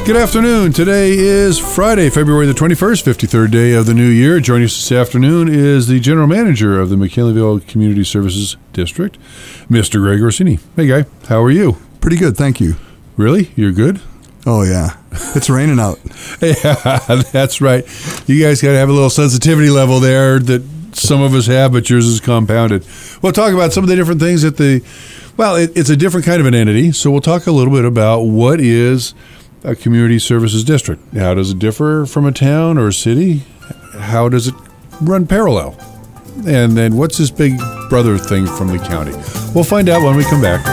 Good afternoon. Today is Friday, February the 21st, 53rd day of the new year. Joining us this afternoon is the General Manager of the McKinleyville Community Services District, Mr. Greg Orsini. Hey, Guy. How are you? Pretty good, thank you. Really? You're good? Oh, yeah. It's raining out. Yeah, that's right. You guys got to have a little sensitivity level there that some of us have, but yours is compounded. We'll talk about some of the different things at it's a different kind of an entity, so we'll talk a little bit about what is a community services district. How does it differ from a town or a city? How does it run parallel? And then what's this big brother thing from the county? We'll find out when we come back.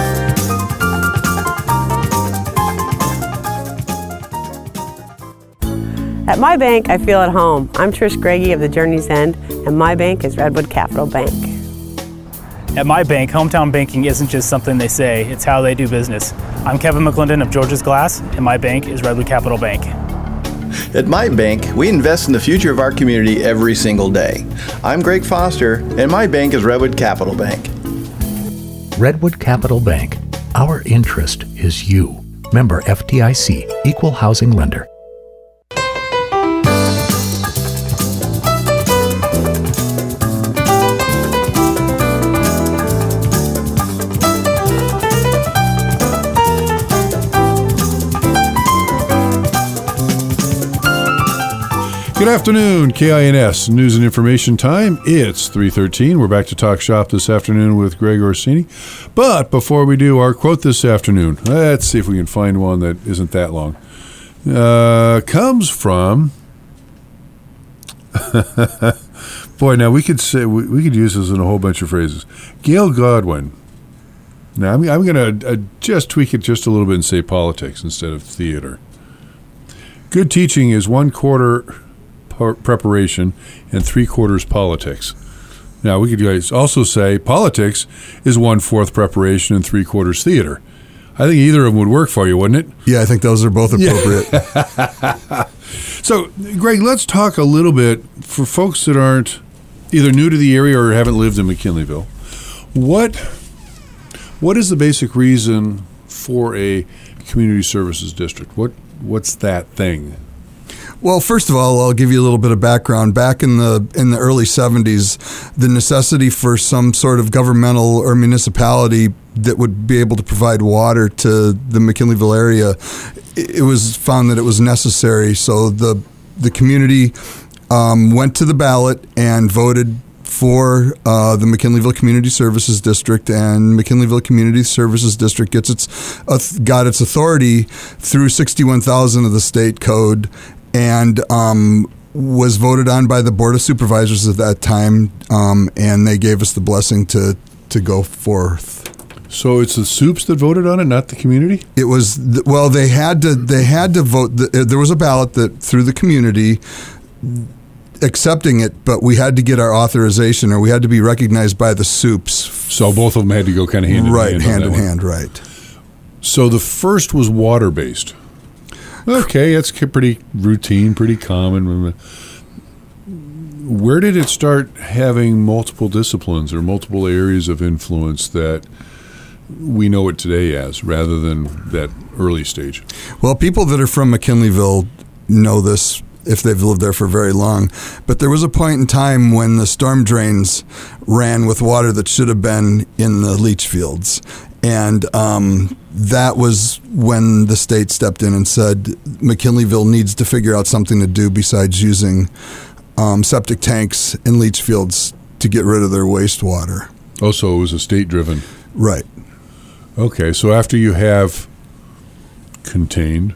At my bank, I feel at home. I'm Trish Greggy of the Journey's End, and my bank is Redwood Capital Bank. At my bank, hometown banking isn't just something they say, it's how they do business. I'm Kevin McClendon of George's Glass, and my bank is Redwood Capital Bank. At my bank, we invest in the future of our community every single day. I'm Greg Foster, and my bank is Redwood Capital Bank. Redwood Capital Bank. Our interest is you. Member FDIC, Equal Housing Lender. Good afternoon, KINS News and Information Time. It's 3:13. We're back to talk shop this afternoon with Greg Orsini. But before we do our quote this afternoon, let's see if we can find one that isn't that long. Comes from boy. Now we could we could use this in a whole bunch of phrases. Gail Godwin. Now I'm going to just tweak it just a little bit and say politics instead of theater. Good teaching is 1/4 preparation and 3/4 politics. Now, we could guys also say politics is 1/4 preparation and 3/4 theater. I think either of them would work for you, wouldn't it? Yeah, I think those are both appropriate. Yeah. So, Greg, let's talk a little bit for folks that aren't either new to the area or haven't lived in McKinleyville. What is the basic reason for a community services district? What's that thing? Well, first of all, I'll give you a little bit of background. Back in the early 70s, the necessity for some sort of governmental or municipality that would be able to provide water to the McKinleyville area, it was found that it was necessary. So the community went to the ballot and voted for the McKinleyville Community Services District, and McKinleyville Community Services District got its authority through 61,000 of the state code, and was voted on by the Board of Supervisors at that time, and they gave us the blessing to go forth. So it's the Supes that voted on it, not the community? It was they had to vote. There was a ballot that through the community accepting it, but we had to get our authorization, or we had to be recognized by the Supes. So both of them had to go kind of hand in hand. Right, hand in hand, right. So the first was water-based. Okay, that's pretty routine, pretty common. Where did it start having multiple disciplines or multiple areas of influence that we know it today as, rather than that early stage? Well, people that are from McKinleyville know this if they've lived there for very long. But there was a point in time when the storm drains ran with water that should have been in the leach fields. And that was when the state stepped in and said, McKinleyville needs to figure out something to do besides using septic tanks and leach fields to get rid of their wastewater. Oh, so it was a state-driven. Right. Okay, so after you have contained,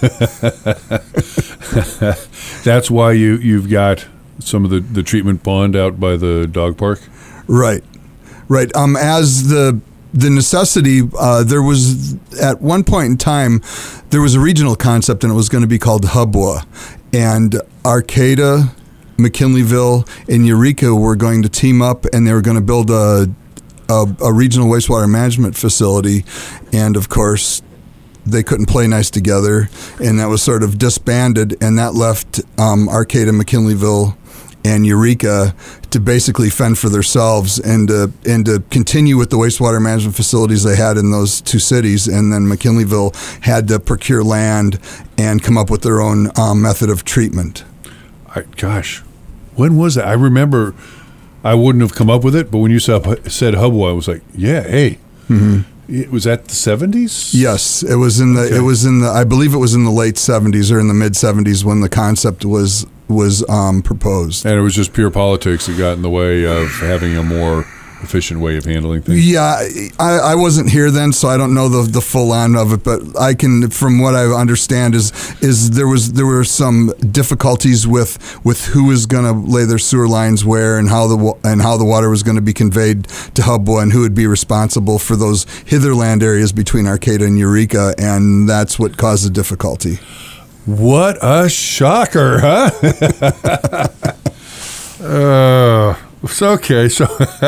that's why you've got some of the treatment pond out by the dog park? Right. As the necessity, there was, at one point in time, there was a regional concept, and it was going to be called Hubwa. And Arcata, McKinleyville, and Eureka were going to team up, and they were going to build a regional wastewater management facility. And, of course, they couldn't play nice together, and that was sort of disbanded, and that left Arcata, McKinleyville, and Eureka to basically fend for themselves and to continue with the wastewater management facilities they had in those two cities. And then McKinleyville had to procure land and come up with their own method of treatment. Gosh, when was that? I remember I wouldn't have come up with it, but when you said Hubble, I was like, yeah, hey. Mm-hmm. It was at the 70s? Yes, it was in the. Okay. It was in the. I believe it was in the late 70s or in the mid 70s when the concept was proposed. And it was just pure politics that got in the way of having a more efficient way of handling things. Yeah, I wasn't here then, so I don't know the full on of it, but I can, from what I understand, is there were some difficulties with who was going to lay their sewer lines where and how the water was going to be conveyed to Hubble and who would be responsible for those hitherland areas between Arcata and Eureka, and that's what caused the difficulty. What a shocker, huh? Okay, so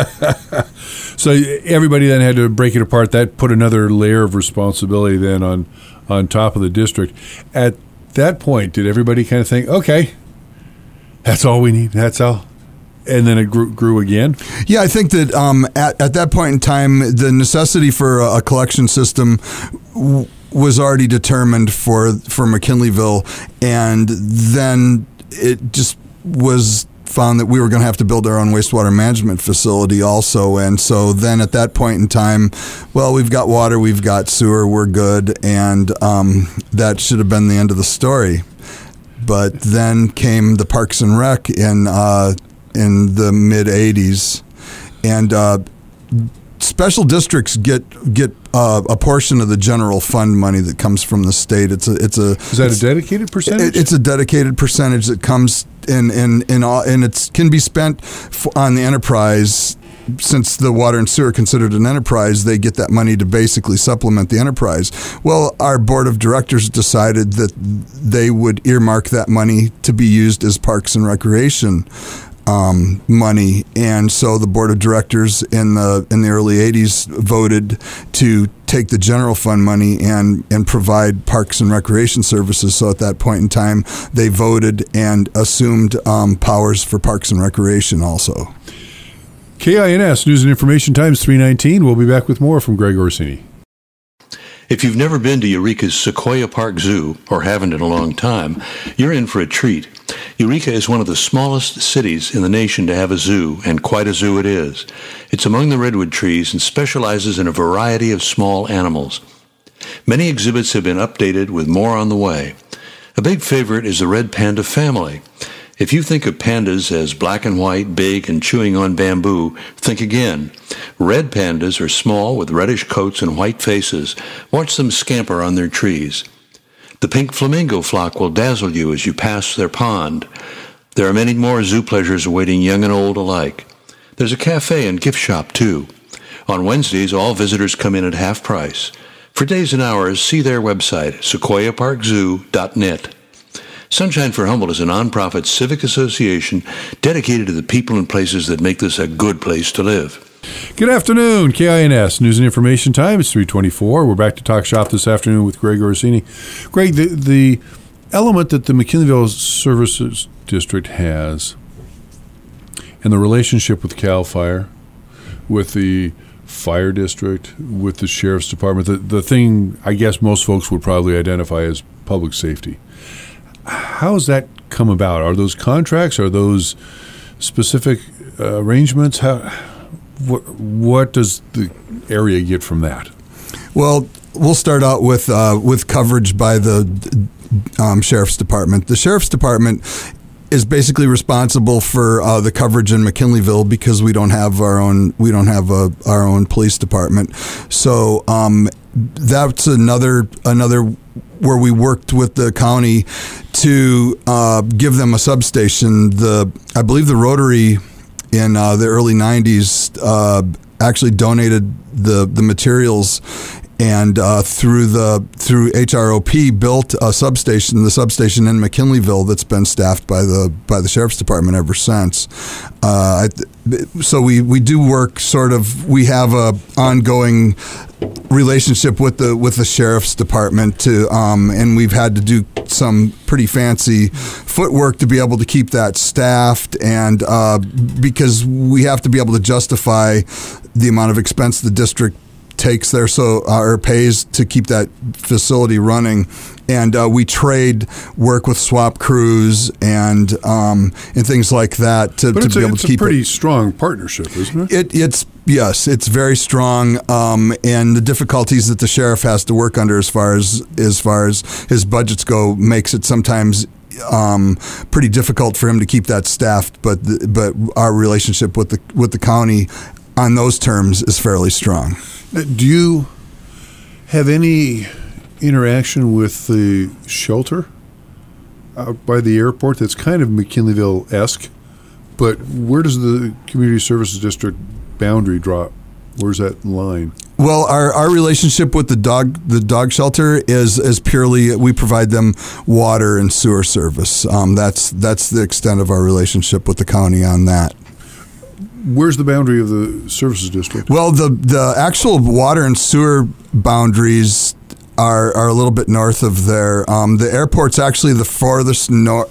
everybody then had to break it apart. That put another layer of responsibility then on top of the district. At that point, did everybody kind of think, okay, that's all we need, that's all? And then it grew again? Yeah, I think that at that point in time, the necessity for a collection system was already determined for McKinleyville, and then it just was found that we were going to have to build our own wastewater management facility also. And so then at that point in time, well, we've got water, we've got sewer, we're good. And that should have been the end of the story. But then came the Parks and Rec in the mid 80s. And special districts get a portion of the general fund money that comes from the state. Is that a dedicated percentage? It's a dedicated percentage that comes in and it can be spent on the enterprise. Since the water and sewer are considered an enterprise, they get that money to basically supplement the enterprise. Well, our board of directors decided that they would earmark that money to be used as parks and recreation money, and so the board of directors in the early 80s voted to take the general fund money and provide parks and recreation services. So at that point in time, they voted and assumed powers for parks and recreation also. KINS News and Information Times 319. We'll be back with more from Greg Orsini. If you've never been to Eureka's Sequoia Park Zoo, or haven't in a long time, you're in for a treat. Eureka is one of the smallest cities in the nation to have a zoo, and quite a zoo it is. It's among the redwood trees and specializes in a variety of small animals. Many exhibits have been updated with more on the way. A big favorite is the red panda family. If you think of pandas as black and white, big, and chewing on bamboo, think again. Red pandas are small with reddish coats and white faces. Watch them scamper on their trees. The pink flamingo flock will dazzle you as you pass their pond. There are many more zoo pleasures awaiting young and old alike. There's a cafe and gift shop, too. On Wednesdays, all visitors come in at half price. For days and hours, see their website, sequoiaparkzoo.net. Sunshine for Humboldt is a nonprofit civic association dedicated to the people and places that make this a good place to live. Good afternoon, KINS News and Information Time. It's 3:24. We're back to Talk Shop this afternoon with Greg Orsini. Greg, the element that the McKinleyville Services District has and the relationship with CAL FIRE, with the fire district, with the sheriff's department, the thing I guess most folks would probably identify as public safety. How's that come about? Are those contracts? Are those specific arrangements? What does the area get from that? Well, we'll start out with coverage by the sheriff's department. The sheriff's department is basically responsible for the coverage in McKinleyville because we don't have our own police department. So that's another where we worked with the county to give them a substation. I believe the Rotary in the early 90s actually donated the materials, and through HROP built a substation, the substation in McKinleyville, that's been staffed by the sheriff's department ever since. so we do work sort of. We have a ongoing relationship with the sheriff's department and we've had to do some pretty fancy footwork to be able to keep that staffed, and because we have to be able to justify the amount of expense the district takes there, or pays to keep that facility running. And we trade work with swap crews and things like that to be able to keep it. It's a pretty strong partnership, isn't it? Yes, it's very strong, and the difficulties that the sheriff has to work under as far as his budgets go makes it sometimes pretty difficult for him to keep that staffed. But our relationship with the county on those terms is fairly strong. Do you have any interaction with the shelter out by the airport? That's kind of McKinleyville-esque, but where does the Community Services District boundary drop? Where's that line? Well, our relationship with the dog shelter is purely we provide them water and sewer service. That's the extent of our relationship with the county on that. Where's the boundary of the services district? Well, the actual water and sewer boundaries are a little bit north of there. The airport's actually the furthest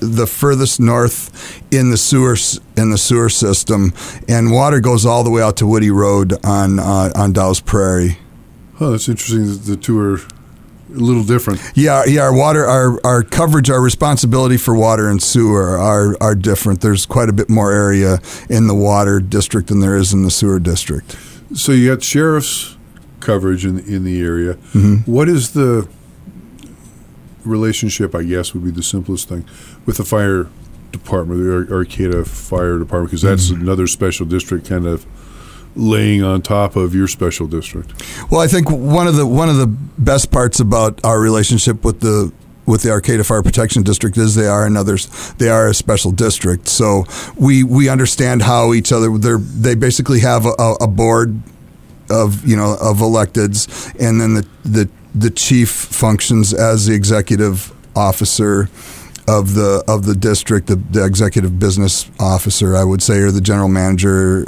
north in the sewer system, and water goes all the way out to Woody Road on Dow's Prairie. Oh, that's interesting. The two are a little different. Yeah. Our coverage, our responsibility for water and sewer are different. There's quite a bit more area in the water district than there is in the sewer district. So you got sheriff's coverage in the area. Mm-hmm. What is the relationship, I guess would be the simplest thing, with the fire department, the Arcata Fire Department, because that's another special district kind of laying on top of your special district? Well, I think one of the best parts about our relationship with the Arcata Fire Protection District is they are a special district. So we understand how each other, they basically have a board of electeds, and then the chief functions as the executive officer of the district, the executive business officer, I would say, or the general manager.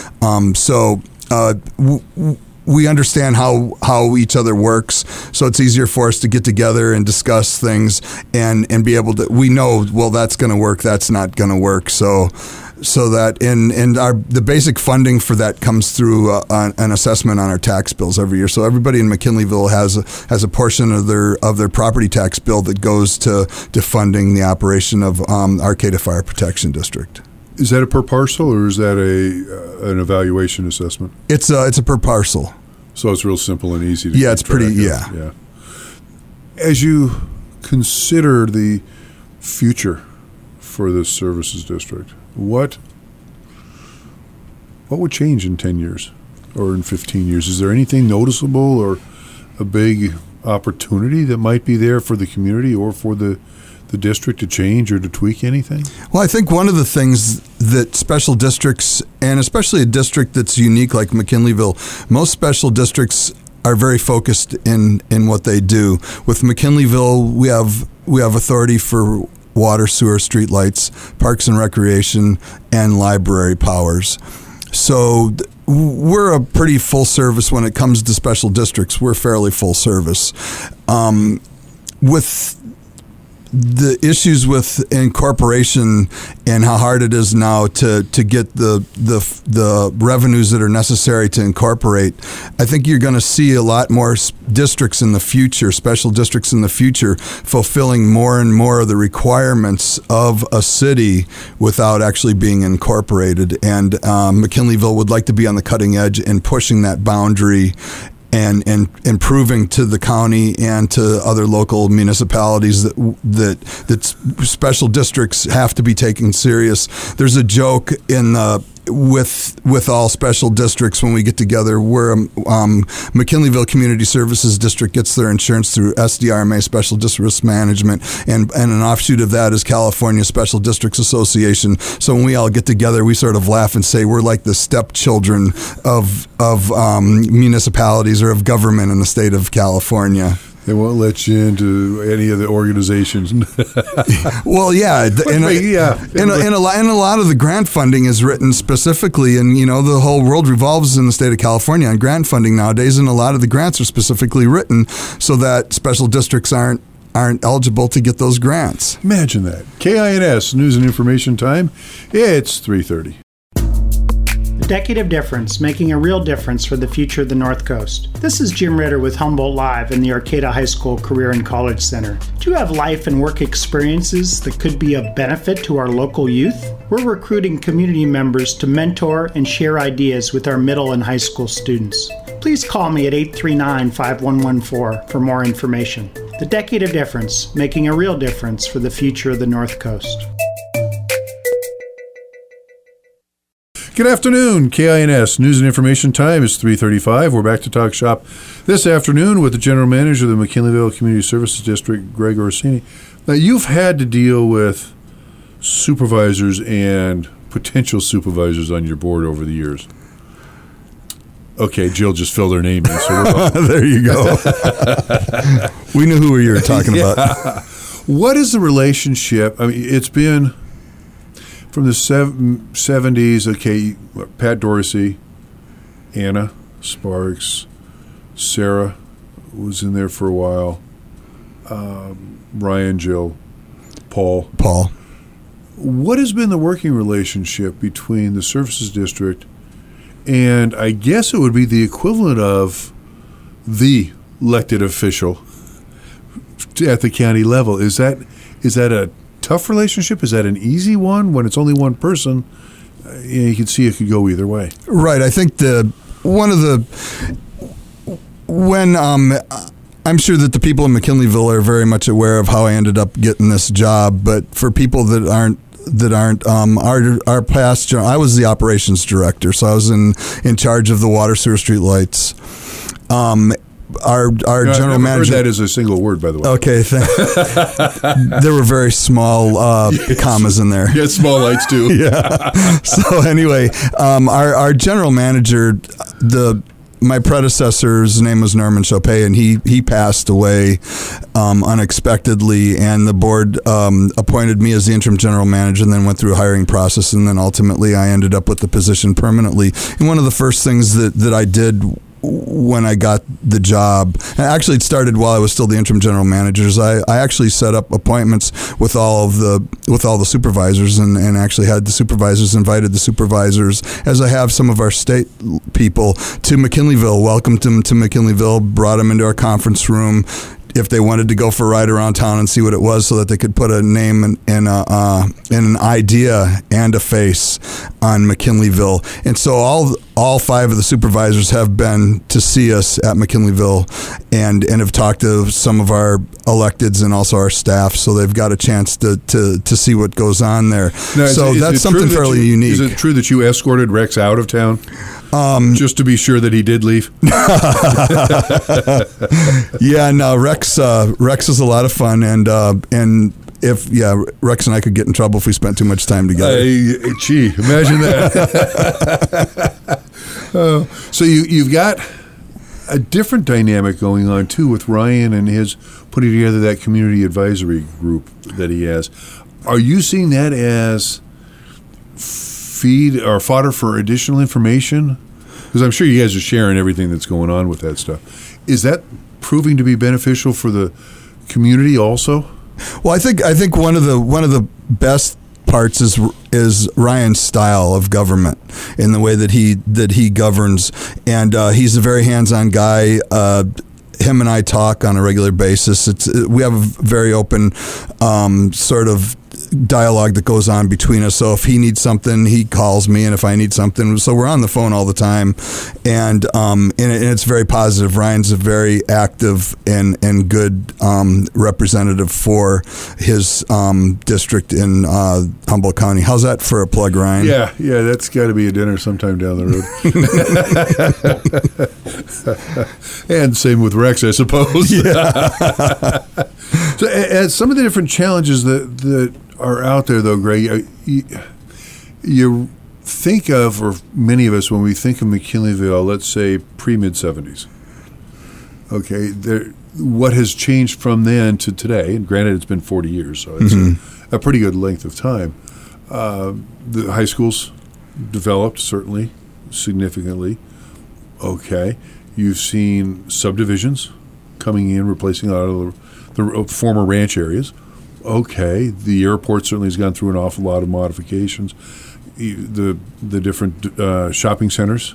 We understand how each other works, so it's easier for us to get together and discuss things and be able to. We know, well, that's going to work, that's not going to work. So that the basic funding for that comes through an assessment on our tax bills every year. So everybody in McKinleyville has a portion of their property tax bill that goes to funding the operation of Arcata Fire Protection District. Is that a per parcel, or is that an evaluation assessment? It's a per parcel. So it's real simple and easy to Yeah, it's pretty, yeah. Yeah. As you consider the future for this services district, what would change in 10 years or in 15 years? Is there anything noticeable or a big opportunity that might be there for the community or for the district to change or to tweak anything? Well, I think one of the things that special districts, and especially a district that's unique like McKinleyville, most special districts are very focused in what they do. With McKinleyville, we have authority for water, sewer, streetlights, parks and recreation, and library powers. So we're a pretty full service when it comes to special districts. We're fairly full service. With the issues with incorporation and how hard it is now to get the revenues that are necessary to incorporate, I think you're going to see a lot more districts in the future, special districts in the future, fulfilling more and more of the requirements of a city without actually being incorporated. And McKinleyville would like to be on the cutting edge and pushing that boundary and improving to the county and to other local municipalities that special districts have to be taken serious. There's a joke with all special districts when we get together where McKinleyville Community Services District gets their insurance through SDRMA, Special District Risk Management, and an offshoot of that is California Special Districts Association. So when we all get together, we sort of laugh and say we're like the stepchildren of municipalities or of government in the state of California. They won't let you into any of the organizations. Well, yeah, and a lot of the grant funding is written specifically, and the whole world revolves in the state of California on grant funding nowadays, and a lot of the grants are specifically written so that special districts aren't eligible to get those grants. Imagine that. KINS News and Information Time. It's 3:30. A decade of difference, making a real difference for the future of the North Coast. This is Jim Ritter with Humboldt Live in the Arcata High School Career and College Center. Do you have life and work experiences that could be of benefit to our local youth? We're recruiting community members to mentor and share ideas with our middle and high school students. Please call me at 839-5114 for more information. The Decade of Difference, making a real difference for the future of the North Coast. Good afternoon. KINS News and Information Time is 3:35. We're back to talk shop this afternoon with the General Manager of the McKinleyville Community Services District, Greg Orsini. Now, you've had to deal with supervisors and potential supervisors on your board over the years. Okay, Jill just filled her name in. So there you go. We knew who you were talking about. What is the relationship? I mean, it's been from the 70s, okay, Pat Dorsey, Anna Sparks, Sarah was in there for a while, Ryan, Jill, Paul. What has been the working relationship between the Services District and I guess it would be the equivalent of the elected official at the county level? Is that a tough relationship? Is that an easy one when it's only one person? You can see it could go either way. Right. I think I'm sure that the people in McKinleyville are very much aware of how I ended up getting this job, but for people that aren't our past, I was the operations director, so I was in charge of the water, sewer, street lights. Our general manager. Heard that as a single word, by the way. Okay, there were very small commas in there. Yeah, small lights too. Yeah. So anyway, our general manager, my predecessor's name was Norman Chopet, and he passed away unexpectedly, and the board appointed me as the interim general manager, and then went through a hiring process, and then ultimately I ended up with the position permanently. And one of the first things that I did when I got the job, and actually it started while I was still the interim general managers, I actually set up appointments with all the supervisors, and actually had the supervisors, invited the supervisors, as I have some of our state people, to McKinleyville, welcomed them to McKinleyville, brought them into our conference room, if they wanted to go for a ride around town and see what it was, so that they could put a name and an idea and a face on McKinleyville. And so all five of the supervisors have been to see us at McKinleyville and have talked to some of our electeds and also our staff, so they've got a chance to see what goes on there. Now, so that's something fairly unique. Is it true that you escorted Rex out of town? Just to be sure that he did leave? Yeah, no, Rex is a lot of fun, and Rex and I could get in trouble if we spent too much time together. Gee, imagine that. So you've got a different dynamic going on too with Ryan and his putting together that community advisory group that he has. Are you seeing that as feed or fodder for additional information? Because I'm sure you guys are sharing everything that's going on with that stuff. Is that proving to be beneficial for the community also? Well, I think one of the best parts is Ryan's style of government in the way that he governs, and he's a very hands-on guy. Him and I talk on a regular basis. We have a very open sort of dialogue that goes on between us. So if he needs something, he calls me, and if I need something, so we're on the phone all the time, and it's very positive. Ryan's a very active and good representative for his district in Humboldt County. How's that for a plug, Ryan? Yeah, that's got to be a dinner sometime down the road. And same with Rex, I suppose. Yeah. So, as some of the different challenges that are out there, though, Greg, you think of, or many of us, when we think of McKinleyville, let's say pre-mid-70s, Okay, what has changed from then to today? And granted, it's been 40 years, so it's a pretty good length of time. The high schools developed, certainly, significantly. Okay, you've seen subdivisions coming in, replacing a lot of the former ranch areas. Okay, the airport certainly has gone through an awful lot of modifications. The different shopping centers.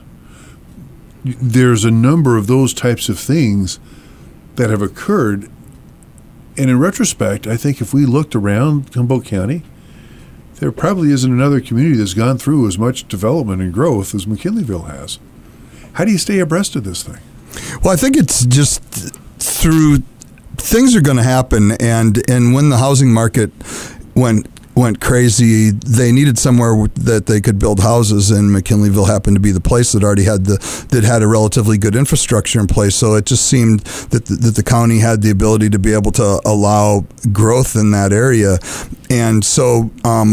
There's a number of those types of things that have occurred. And in retrospect, I think if we looked around Humboldt County, there probably isn't another community that's gone through as much development and growth as McKinleyville has. How do you stay abreast of this thing? Well, I think it's just through things are going to happen, and when the housing market went crazy, they needed somewhere that they could build houses, and McKinleyville happened to be the place that already had a relatively good infrastructure in place. So it just seemed that the county had the ability to be able to allow growth in that area. And so,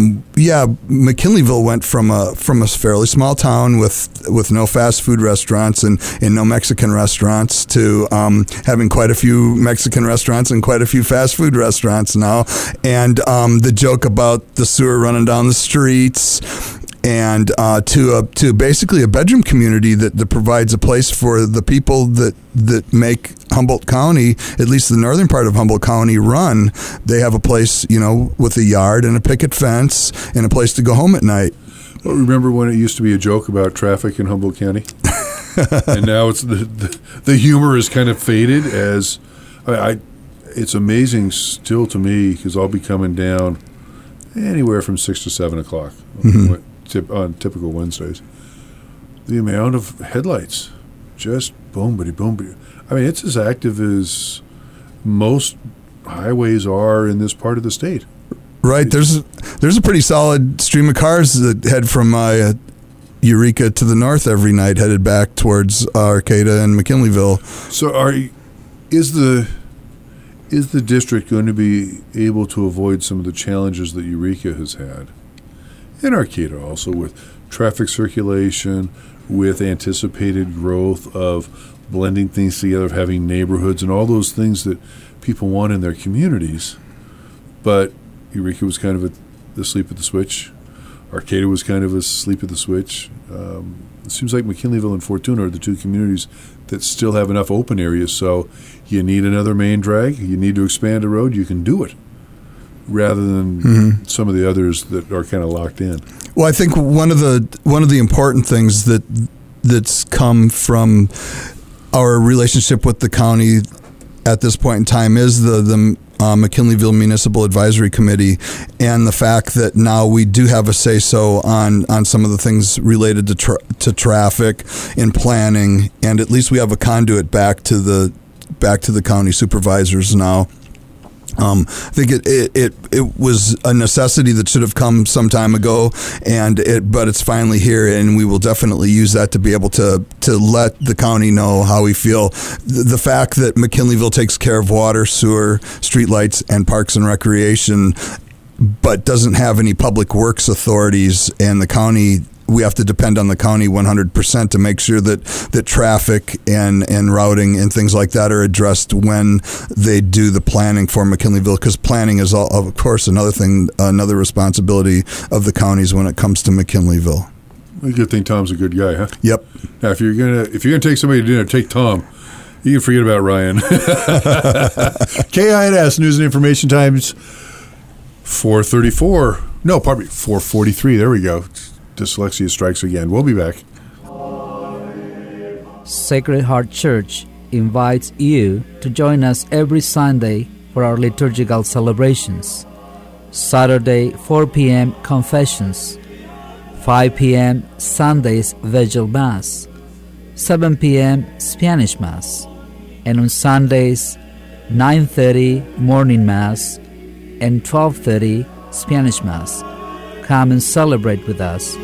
McKinleyville went from a fairly small town with no fast food restaurants and no Mexican restaurants to having quite a few Mexican restaurants and quite a few fast food restaurants now. And the joke about the sewer running down the streets, and to basically a bedroom community that provides a place for the people that make Humboldt County, at least the northern part of Humboldt County, run. They have a place, with a yard and a picket fence and a place to go home at night. Well, remember when it used to be a joke about traffic in Humboldt County? And now it's the humor has kind of faded as it's amazing still to me, because I'll be coming down anywhere from 6 to 7 o'clock on typical Wednesdays. The amount of headlights, just boom-bitty, boom-bitty. I mean, it's as active as most highways are in this part of the state. Right. There's a pretty solid stream of cars that head from Eureka to the north every night, headed back towards Arcata and McKinleyville. So is the district going to be able to avoid some of the challenges that Eureka has had, and Arcata also, with traffic circulation, with anticipated growth of blending things together, of having neighborhoods and all those things that people want in their communities? But Eureka was kind of the sleep at the switch. Arcata was kind of a sleep at the switch. It seems like McKinleyville and Fortuna are the two communities that still have enough open areas, so you need another main drag, you need to expand a road, you can do it, rather than some of the others that are kind of locked in. Well, I think one of the important things that's come from our relationship with the county at this point in time is the McKinleyville Municipal Advisory Committee, and the fact that now we do have a say-so on some of the things related to traffic and planning, and at least we have a conduit back to the county supervisors now. I think it was a necessity that should have come some time ago, but it's finally here, and we will definitely use that to be able to let the county know how we feel. The fact that McKinleyville takes care of water, sewer, streetlights, and parks and recreation, but doesn't have any public works authorities, and the county, we have to depend on the county 100% to make sure that traffic and routing and things like that are addressed when they do the planning for McKinleyville, because planning is, of course, another responsibility of the counties when it comes to McKinleyville. A good thing Tom's a good guy, huh? Yep. Now, if you're gonna take somebody to dinner, take Tom. You can forget about Ryan. KINS News and Information Times 4:34. No, pardon me, 4:43. There we go. Dyslexia strikes again. We'll be back. Sacred Heart Church invites you to join us every Sunday for our liturgical celebrations. Saturday, 4 p.m. Confessions, 5 p.m. Sunday's Vigil Mass, 7 p.m. Spanish Mass, and on Sundays, 9:30 Morning Mass and 12:30 Spanish Mass. Come and celebrate with us.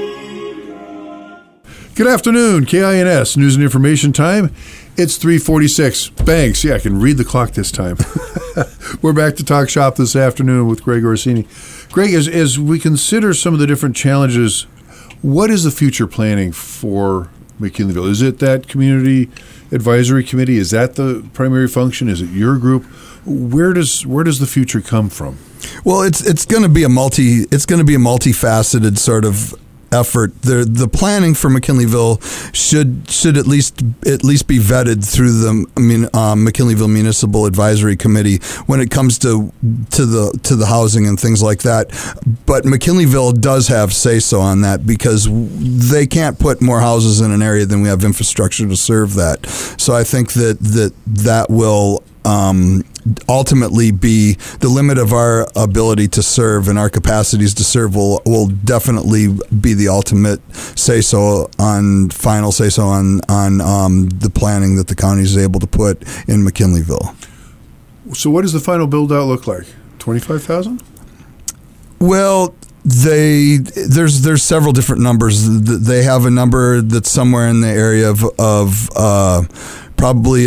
Good afternoon, KINS News and Information Time. It's 3:46. Bang. See, I can read the clock this time. We're back to Talk Shop this afternoon with Greg Orsini. Greg, as we consider some of the different challenges, what is the future planning for McKinleyville? Is it that community Advisory Committee? Is that the primary function? Is it your group? Where does the future come from? Well, it's going to be a multifaceted sort of effort. The planning for McKinleyville should at least be vetted through the McKinleyville Municipal Advisory Committee when it comes to the housing and things like that. But McKinleyville does have say-so on that because they can't put more houses in an area than we have infrastructure to serve that. So I think that will ultimately be the limit of our ability to serve, and our capacities to serve will definitely be the ultimate final say so on the planning that the county is able to put in McKinleyville. So what does the final build out look like? 25,000? Well, there's several different numbers. They have a number that's somewhere in the area of probably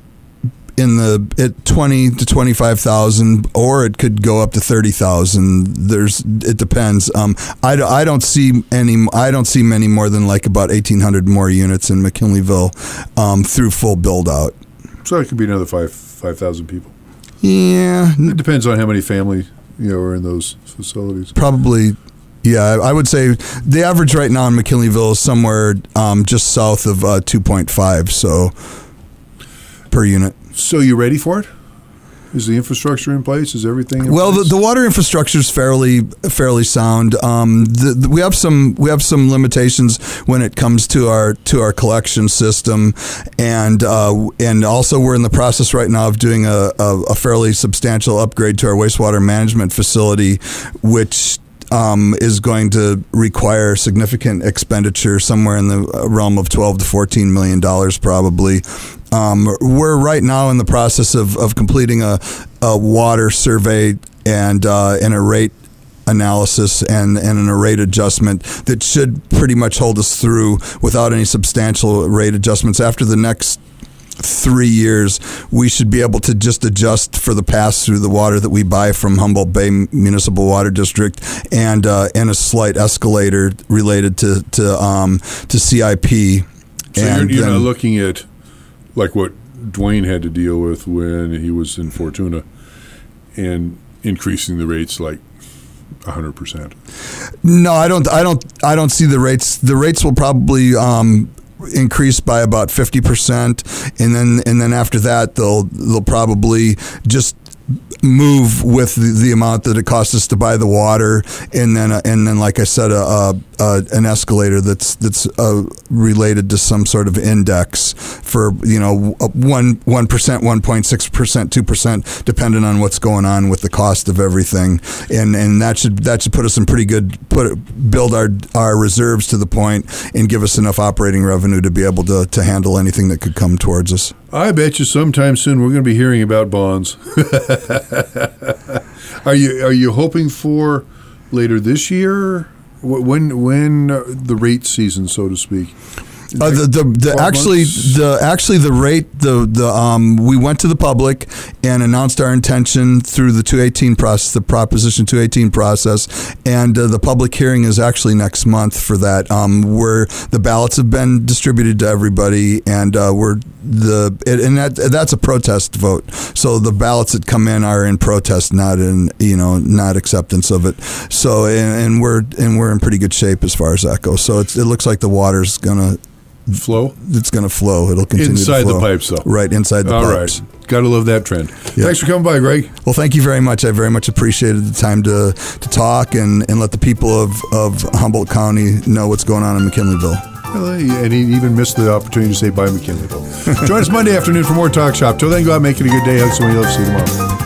at 20 to 25,000, or it could go up to 30,000. It depends. I don't see many more than like about 1,800 more units in McKinleyville through full build out. So it could be another 5,000 people. Yeah, it depends on how many families are in those facilities. Probably. Yeah, I would say the average right now in McKinleyville is somewhere just south of 2.5 per unit. So you ready for it? Is the infrastructure in place? Is everything in place? The water infrastructure is fairly sound. We have some limitations when it comes to our collection system, and also we're in the process right now of doing a fairly substantial upgrade to our wastewater management facility, which is going to require significant expenditure, somewhere in the realm of $12 to $14 million probably. We're right now in the process of completing a water survey and a rate analysis and a rate adjustment that should pretty much hold us through without any substantial rate adjustments. After the next 3 years, we should be able to just adjust for the pass-through the water that we buy from Humboldt Bay Municipal Water District and a slight escalator related to CIP. So you're not looking at like what Dwayne had to deal with when he was in Fortuna and increasing the rates like 100%. No, I don't see the rates. The rates will probably increase by about 50%, and then after that they'll probably just move with the amount that it costs us to buy the water, and then like I said, an escalator that's related to some sort of index for 1%, 1.6%, 2%, depending on what's going on with the cost of everything, and that should put us in pretty good build our reserves to the point and give us enough operating revenue to be able to handle anything that could come towards us. I bet you sometime soon we're going to be hearing about bonds. Are you hoping for later this year? When the rate season, so to speak? The rate we went to the public and announced our intention through the 218 process, the Proposition 218 process, and the public hearing is actually next month for that, where the ballots have been distributed to everybody, and that's a protest vote. So the ballots that come in are in protest, not acceptance of it. So and we're in pretty good shape as far as that goes. So it looks like the water's gonna flow. It's going to flow. It'll continue inside to flow. The pipes, though. Right, inside the pipes. All right. Got to love that trend. Yep. Thanks for coming by, Greg. Well, thank you very much. I very much appreciated the time to talk and let the people of Humboldt County know what's going on in McKinleyville. And he even missed the opportunity to say bye, McKinleyville. Join us Monday afternoon for more Talk Shop. Till then, go out and make it a good day. Have somebody else. See you tomorrow.